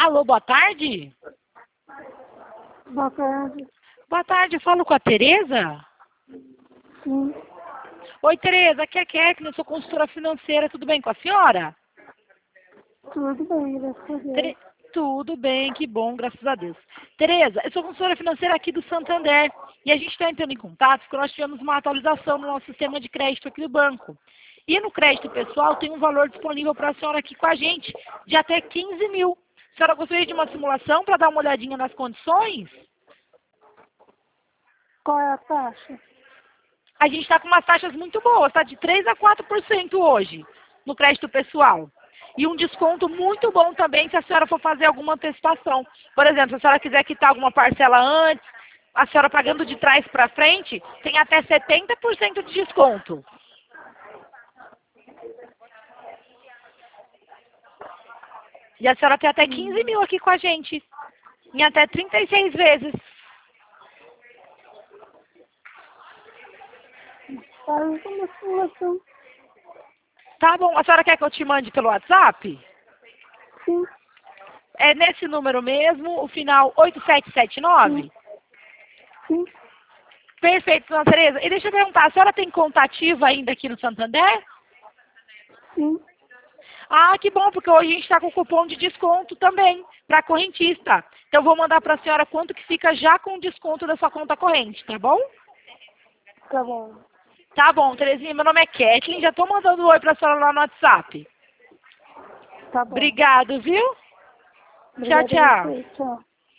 Alô, boa tarde? Boa tarde. Boa tarde, eu falo com a Tereza? Sim. Oi, Tereza, aqui é a Kathleen, eu sou consultora financeira, tudo bem com a senhora? Tudo bem, graças a Deus. Tudo bem, que bom, graças a Deus. Tereza, eu sou consultora financeira aqui do Santander e a gente está entrando em contato porque nós tivemos uma atualização no nosso sistema de crédito aqui do banco. E no crédito pessoal tem um valor disponível para a senhora aqui com a gente, de até 15 mil. A senhora gostaria de uma simulação para dar uma olhadinha nas condições? Qual é a taxa? A gente está com umas taxas muito boas, está de 3 a 4% hoje no crédito pessoal. E um desconto muito bom também se a senhora for fazer alguma antecipação. Por exemplo, se a senhora quiser quitar alguma parcela antes, a senhora pagando de trás para frente, tem até 70% de desconto. E a senhora tem até 15 mil aqui com a gente, em até 36 vezes. Faz uma simulação. Tá bom, a senhora quer que eu te mande pelo WhatsApp? Sim. É nesse número mesmo, o final 8779? Sim. Perfeito, dona Tereza. E deixa eu perguntar, a senhora tem conta ativa ainda aqui no Santander? Sim. Ah, que bom, porque hoje a gente está com cupom de desconto também, para correntista. Então eu vou mandar para a senhora quanto que fica já com o desconto da sua conta corrente, tá bom? Tá bom. Tá bom, Terezinha, meu nome é Kathleen, já estou mandando um oi para a senhora lá no WhatsApp. Tá bom. Obrigado, viu? Obrigada Tchau, a tchau. você. Tchau.